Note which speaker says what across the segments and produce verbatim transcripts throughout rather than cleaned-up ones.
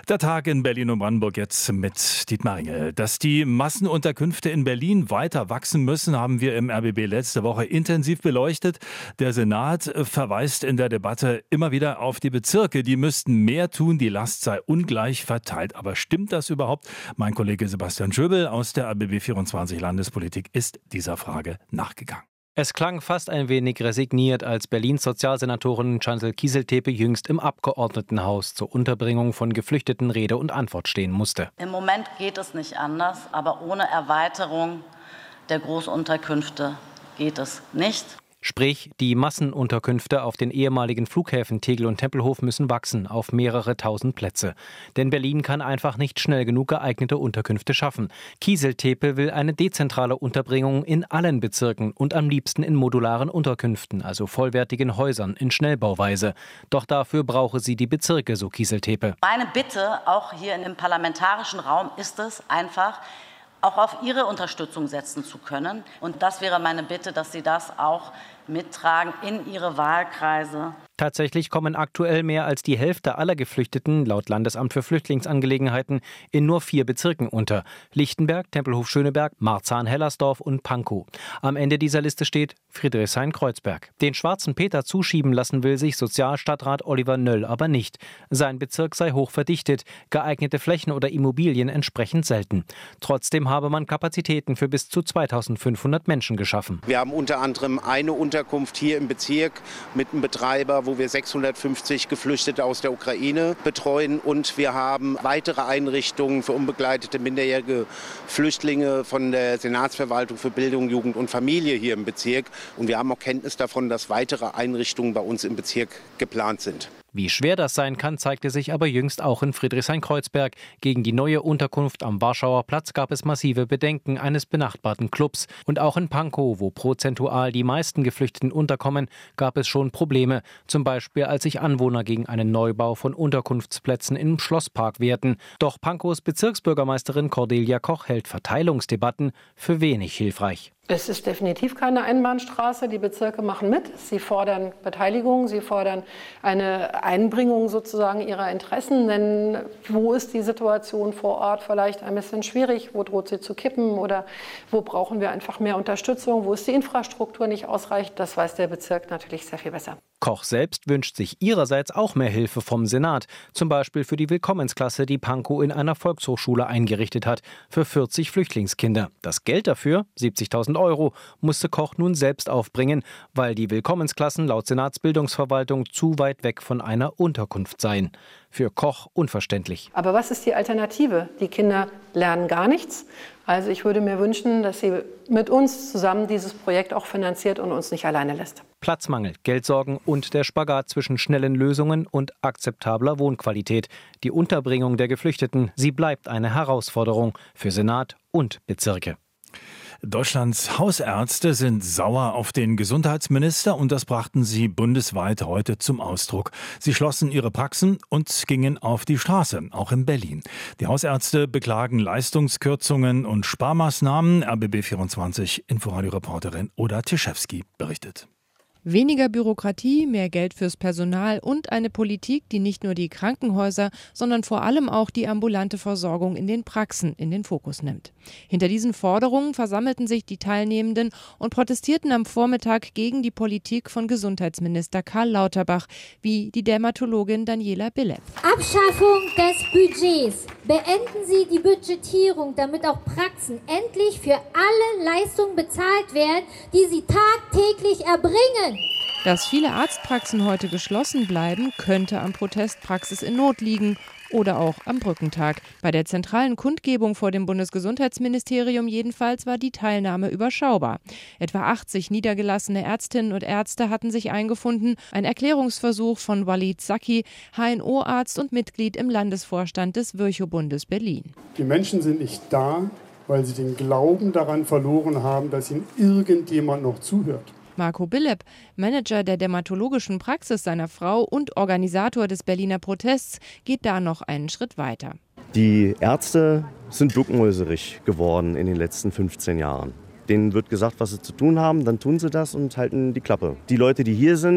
Speaker 1: Der Tag in Berlin und Brandenburg jetzt mit Dietmar Engel. Dass die Massenunterkünfte in Berlin weiter wachsen müssen, haben wir im R B B letzte Woche intensiv beleuchtet. Der Senat verweist in der Debatte immer wieder auf die Bezirke. Die müssten mehr tun, die Last sei ungleich verteilt. Aber stimmt das überhaupt? Mein Kollege Sebastian Schöbel aus der R B B vierundzwanzig Landespolitik ist dieser Frage nachgegangen.
Speaker 2: Es klang fast ein wenig resigniert, als Berlins Sozialsenatorin Chancel Kieseltepe jüngst im Abgeordnetenhaus zur Unterbringung von Geflüchteten Rede und Antwort stehen musste.
Speaker 3: Im Moment geht es nicht anders, aber ohne Erweiterung der Großunterkünfte geht es nicht.
Speaker 2: Sprich, die Massenunterkünfte auf den ehemaligen Flughäfen Tegel und Tempelhof müssen wachsen auf mehrere tausend Plätze. Denn Berlin kann einfach nicht schnell genug geeignete Unterkünfte schaffen. Kieseltepe will eine dezentrale Unterbringung in allen Bezirken und am liebsten in modularen Unterkünften, also vollwertigen Häusern in Schnellbauweise. Doch dafür brauche sie die Bezirke, so Kieseltepe.
Speaker 3: Meine Bitte, auch hier in dem parlamentarischen Raum, ist es einfach, auch auf Ihre Unterstützung setzen zu können. Und das wäre meine Bitte, dass Sie das auch mittragen in Ihre Wahlkreise.
Speaker 2: Tatsächlich kommen aktuell mehr als die Hälfte aller Geflüchteten, laut Landesamt für Flüchtlingsangelegenheiten, in nur vier Bezirken unter. Lichtenberg, Tempelhof-Schöneberg, Marzahn-Hellersdorf und Pankow. Am Ende dieser Liste steht Friedrichshain-Kreuzberg. Den schwarzen Peter zuschieben lassen will sich Sozialstadtrat Oliver Nöll aber nicht. Sein Bezirk sei hoch verdichtet, geeignete Flächen oder Immobilien entsprechend selten. Trotzdem habe man Kapazitäten für bis zu zweitausendfünfhundert Menschen geschaffen.
Speaker 4: Wir haben unter anderem eine Unterkunft hier im Bezirk mit einem Betreiber, wo wir sechshundertfünfzig Geflüchtete aus der Ukraine betreuen. Und wir haben weitere Einrichtungen für unbegleitete minderjährige Flüchtlinge von der Senatsverwaltung für Bildung, Jugend und Familie hier im Bezirk. Und wir haben auch Kenntnis davon, dass weitere Einrichtungen bei uns im Bezirk geplant sind.
Speaker 2: Wie schwer das sein kann, zeigte sich aber jüngst auch in Friedrichshain-Kreuzberg. Gegen die neue Unterkunft am Warschauer Platz gab es massive Bedenken eines benachbarten Clubs. Und auch in Pankow, wo prozentual die meisten Geflüchteten unterkommen, gab es schon Probleme. Zum Beispiel, als sich Anwohner gegen einen Neubau von Unterkunftsplätzen im Schlosspark wehrten. Doch Pankows Bezirksbürgermeisterin Cordelia Koch hält Verteilungsdebatten für wenig hilfreich.
Speaker 5: Es ist definitiv keine Einbahnstraße. Die Bezirke machen mit. Sie fordern Beteiligung, sie fordern eine Einbringung sozusagen ihrer Interessen. Denn wo ist die Situation vor Ort vielleicht ein bisschen schwierig? Wo droht sie zu kippen? Oder wo brauchen wir einfach mehr Unterstützung? Wo ist die Infrastruktur nicht ausreichend? Das weiß der Bezirk natürlich sehr viel besser.
Speaker 2: Koch selbst wünscht sich ihrerseits auch mehr Hilfe vom Senat. Zum Beispiel für die Willkommensklasse, die Pankow in einer Volkshochschule eingerichtet hat. Für vierzig Flüchtlingskinder. Das Geld dafür, siebzigtausend Euro, musste Koch nun selbst aufbringen, weil die Willkommensklassen laut Senatsbildungsverwaltung zu weit weg von einer Unterkunft seien. Für Koch unverständlich.
Speaker 5: Aber was ist die Alternative? Die Kinder lernen gar nichts. Also ich würde mir wünschen, dass sie mit uns zusammen dieses Projekt auch finanziert und uns nicht alleine lässt.
Speaker 2: Platzmangel, Geldsorgen und der Spagat zwischen schnellen Lösungen und akzeptabler Wohnqualität. Die Unterbringung der Geflüchteten, sie bleibt eine Herausforderung für Senat und Bezirke.
Speaker 1: Deutschlands Hausärzte sind sauer auf den Gesundheitsminister und das brachten sie bundesweit heute zum Ausdruck. Sie schlossen ihre Praxen und gingen auf die Straße, auch in Berlin. Die Hausärzte beklagen Leistungskürzungen und Sparmaßnahmen. R B B vierundzwanzig Inforadio-Reporterin Oda Tischewski berichtet.
Speaker 6: Weniger Bürokratie, mehr Geld fürs Personal und eine Politik, die nicht nur die Krankenhäuser, sondern vor allem auch die ambulante Versorgung in den Praxen in den Fokus nimmt. Hinter diesen Forderungen versammelten sich die Teilnehmenden und protestierten am Vormittag gegen die Politik von Gesundheitsminister Karl Lauterbach, wie die Dermatologin Daniela Billep.
Speaker 7: Abschaffung des Budgets. Beenden Sie die Budgetierung, damit auch Praxen endlich für alle Leistungen bezahlt werden, die sie tagtäglich erbringen.
Speaker 6: Dass viele Arztpraxen heute geschlossen bleiben, könnte am Protest Praxis in Not liegen oder auch am Brückentag. Bei der zentralen Kundgebung vor dem Bundesgesundheitsministerium jedenfalls war die Teilnahme überschaubar. Etwa achtzig niedergelassene Ärztinnen und Ärzte hatten sich eingefunden. Ein Erklärungsversuch von Walid Saki, H N O-Arzt und Mitglied im Landesvorstand des Virchow-Bundes Berlin.
Speaker 8: Die Menschen sind nicht da, weil sie den Glauben daran verloren haben, dass ihnen irgendjemand noch zuhört.
Speaker 6: Marco Billep, Manager der dermatologischen Praxis seiner Frau und Organisator des Berliner Protests, geht da noch einen Schritt weiter.
Speaker 9: Die Ärzte sind duckmäuserig geworden in den letzten fünfzehn Jahren. Denen wird gesagt, was sie zu tun haben, dann tun sie das und halten die Klappe. Die Leute, die hier sind,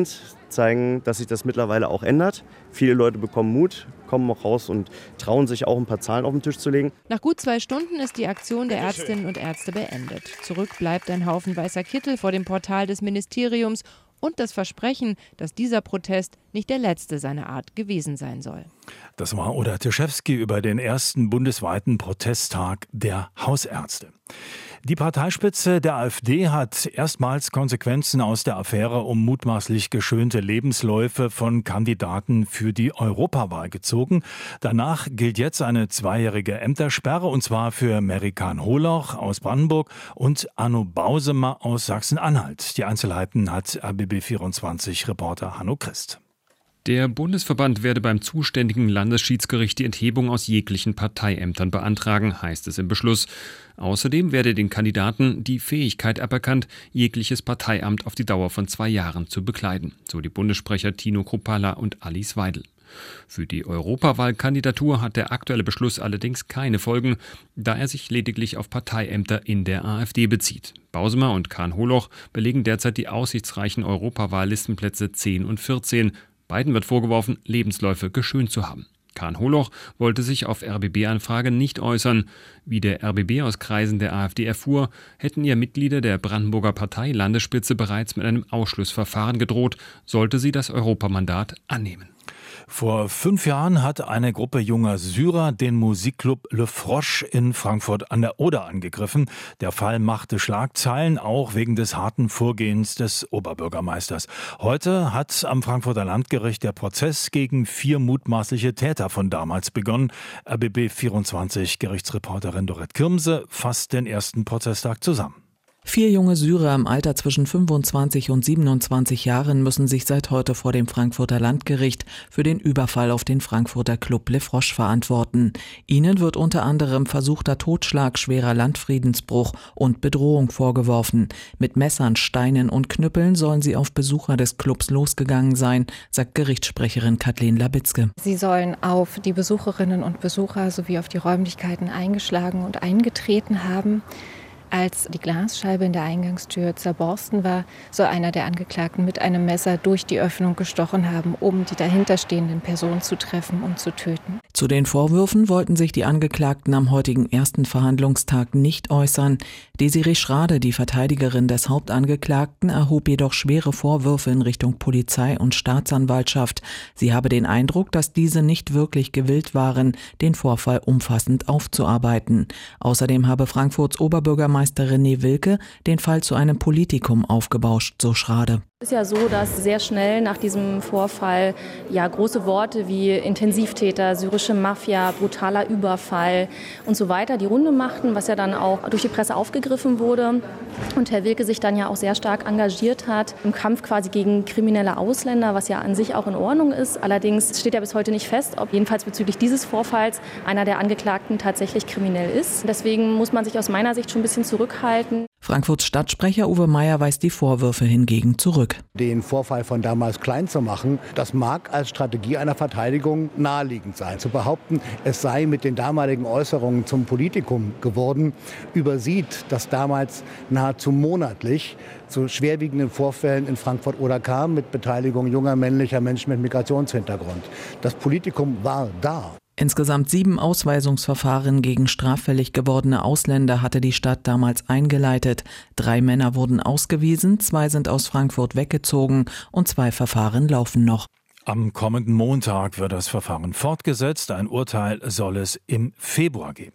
Speaker 9: zeigen, dass sich das mittlerweile auch ändert. Viele Leute bekommen Mut, kommen auch raus und trauen sich auch ein paar Zahlen auf den Tisch zu legen.
Speaker 6: Nach gut zwei Stunden ist die Aktion der Ärztinnen und Ärzte beendet. Zurück bleibt ein Haufen weißer Kittel vor dem Portal des Ministeriums und das Versprechen, dass dieser Protest nicht der letzte seiner Art gewesen sein soll.
Speaker 1: Das war Oda Teschewski über den ersten bundesweiten Protesttag der Hausärzte. Die Parteispitze der AfD hat erstmals Konsequenzen aus der Affäre um mutmaßlich geschönte Lebensläufe von Kandidaten für die Europawahl gezogen. Danach gilt jetzt eine zweijährige Ämtersperre, und zwar für Merikan Holoch aus Brandenburg und Anno Bausemer aus Sachsen-Anhalt. Die Einzelheiten hat R B B vierundzwanzig-Reporter Hanno Christ.
Speaker 10: Der Bundesverband werde beim zuständigen Landesschiedsgericht die Enthebung aus jeglichen Parteiämtern beantragen, heißt es im Beschluss. Außerdem werde den Kandidaten die Fähigkeit aberkannt, jegliches Parteiamt auf die Dauer von zwei Jahren zu bekleiden, so die Bundessprecher Tino Kruppalla und Alice Weidel. Für die Europawahlkandidatur hat der aktuelle Beschluss allerdings keine Folgen, da er sich lediglich auf Parteiämter in der AfD bezieht. Bausemer und Kahn Holoch belegen derzeit die aussichtsreichen Europawahl-Listenplätze zehn und vierzehn. Beiden wird vorgeworfen, Lebensläufe geschönt zu haben. Kahn Holoch wollte sich auf R B B-Anfrage nicht äußern. Wie der R B B aus Kreisen der AfD erfuhr, hätten ihr Mitglieder der Brandenburger Partei-Landesspitze bereits mit einem Ausschlussverfahren gedroht, sollte sie das Europamandat annehmen.
Speaker 1: Vor fünf Jahren hat eine Gruppe junger Syrer den Musikclub Le Frosch in Frankfurt an der Oder angegriffen. Der Fall machte Schlagzeilen, auch wegen des harten Vorgehens des Oberbürgermeisters. Heute hat am Frankfurter Landgericht der Prozess gegen vier mutmaßliche Täter von damals begonnen. R B B vierundzwanzig Gerichtsreporterin Dorette Kirmse fasst den ersten Prozesstag zusammen.
Speaker 11: Vier junge Syrer im Alter zwischen fünfundzwanzig und siebenundzwanzig Jahren müssen sich seit heute vor dem Frankfurter Landgericht für den Überfall auf den Frankfurter Club Le Frosch verantworten. Ihnen wird unter anderem versuchter Totschlag, schwerer Landfriedensbruch und Bedrohung vorgeworfen. Mit Messern, Steinen und Knüppeln sollen sie auf Besucher des Clubs losgegangen sein, sagt Gerichtssprecherin Kathleen Labitzke.
Speaker 12: Sie sollen auf die Besucherinnen und Besucher sowie auf die Räumlichkeiten eingeschlagen und eingetreten haben. Als die Glasscheibe in der Eingangstür zerborsten war, soll einer der Angeklagten mit einem Messer durch die Öffnung gestochen haben, um die dahinterstehenden Personen zu treffen und zu töten.
Speaker 11: Zu den Vorwürfen wollten sich die Angeklagten am heutigen ersten Verhandlungstag nicht äußern. Desiree Schrade, die Verteidigerin des Hauptangeklagten, erhob jedoch schwere Vorwürfe in Richtung Polizei und Staatsanwaltschaft. Sie habe den Eindruck, dass diese nicht wirklich gewillt waren, den Vorfall umfassend aufzuarbeiten. Außerdem habe Frankfurts Oberbürgermeister René Wilke den Fall zu einem Politikum aufgebauscht, so Schrade.
Speaker 13: Es ist ja so, dass sehr schnell nach diesem Vorfall ja große Worte wie Intensivtäter, syrische Mafia, brutaler Überfall und so weiter die Runde machten, was ja dann auch durch die Presse aufgegriffen wurde. Und Herr Wilke sich dann ja auch sehr stark engagiert hat im Kampf quasi gegen kriminelle Ausländer, was ja an sich auch in Ordnung ist. Allerdings steht ja bis heute nicht fest, ob jedenfalls bezüglich dieses Vorfalls einer der Angeklagten tatsächlich kriminell ist. Deswegen muss man sich aus meiner Sicht schon ein bisschen zurückhalten.
Speaker 11: Frankfurts Stadtsprecher Uwe Meyer weist die Vorwürfe hingegen zurück.
Speaker 14: Den Vorfall von damals klein zu machen, das mag als Strategie einer Verteidigung naheliegend sein. Zu behaupten, es sei mit den damaligen Äußerungen zum Politikum geworden, übersieht, dass damals nahezu monatlich zu schwerwiegenden Vorfällen in Frankfurt-Oder kam mit Beteiligung junger männlicher Menschen mit Migrationshintergrund. Das Politikum war da.
Speaker 11: Insgesamt sieben Ausweisungsverfahren gegen straffällig gewordene Ausländer hatte die Stadt damals eingeleitet. Drei Männer wurden ausgewiesen, zwei sind aus Frankfurt weggezogen und zwei Verfahren laufen noch.
Speaker 1: Am kommenden Montag wird das Verfahren fortgesetzt. Ein Urteil soll es im Februar geben.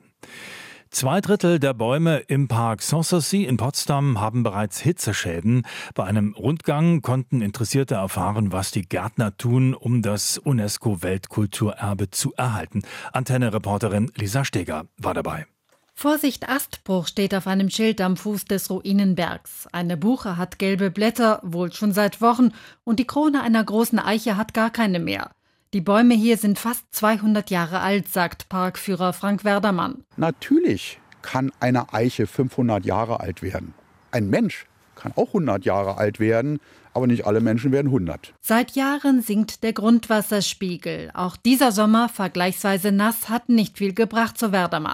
Speaker 1: Zwei Drittel der Bäume im Park Sanssouci in Potsdam haben bereits Hitzeschäden. Bei einem Rundgang konnten Interessierte erfahren, was die Gärtner tun, um das UNESCO-Weltkulturerbe zu erhalten. Antenne-Reporterin Lisa Steger war dabei.
Speaker 15: Vorsicht Astbruch steht auf einem Schild am Fuß des Ruinenbergs. Eine Buche hat gelbe Blätter, wohl schon seit Wochen, und die Krone einer großen Eiche hat gar keine mehr. Die Bäume hier sind fast zweihundert Jahre alt, sagt Parkführer Frank Werdermann.
Speaker 16: Natürlich kann eine Eiche fünfhundert Jahre alt werden. Ein Mensch kann auch hundert Jahre alt werden, aber nicht alle Menschen werden hundert.
Speaker 15: Seit Jahren sinkt der Grundwasserspiegel. Auch dieser Sommer, vergleichsweise nass, hat nicht viel gebracht, so Werdermann.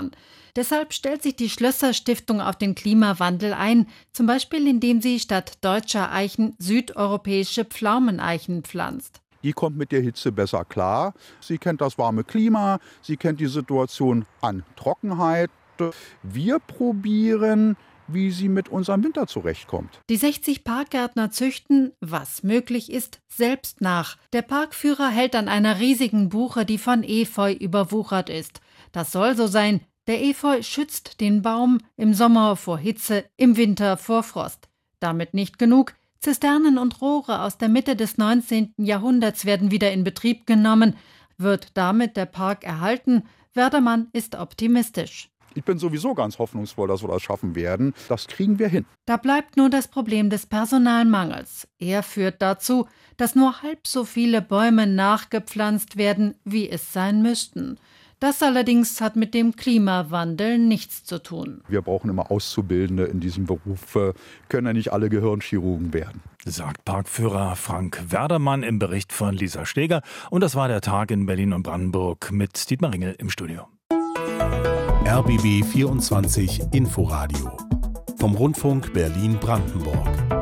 Speaker 15: Deshalb stellt sich die Schlösser Stiftung auf den Klimawandel ein, zum Beispiel indem sie statt deutscher Eichen südeuropäische Pflaumeneichen pflanzt.
Speaker 16: Die kommt mit der Hitze besser klar. Sie kennt das warme Klima, sie kennt die Situation an Trockenheit. Wir probieren, wie sie mit unserem Winter zurechtkommt.
Speaker 15: Die sechzig Parkgärtner züchten, was möglich ist, selbst nach. Der Parkführer hält an einer riesigen Buche, die von Efeu überwuchert ist. Das soll so sein. Der Efeu schützt den Baum im Sommer vor Hitze, im Winter vor Frost. Damit nicht genug. Zisternen und Rohre aus der Mitte des neunzehnten Jahrhunderts werden wieder in Betrieb genommen. Wird damit der Park erhalten? Werdermann ist optimistisch.
Speaker 16: Ich bin sowieso ganz hoffnungsvoll, dass wir das schaffen werden. Das kriegen wir hin.
Speaker 15: Da bleibt nur das Problem des Personalmangels. Er führt dazu, dass nur halb so viele Bäume nachgepflanzt werden, wie es sein müssten. Das allerdings hat mit dem Klimawandel nichts zu tun.
Speaker 16: Wir brauchen immer Auszubildende in diesem Beruf, können ja nicht alle Gehirnchirurgen werden.
Speaker 1: Sagt Parkführer Frank Werdermann im Bericht von Lisa Steger. Und das war der Tag in Berlin und Brandenburg mit Dietmar Ringel im Studio.
Speaker 17: R B B vierundzwanzig Inforadio vom Rundfunk Berlin-Brandenburg.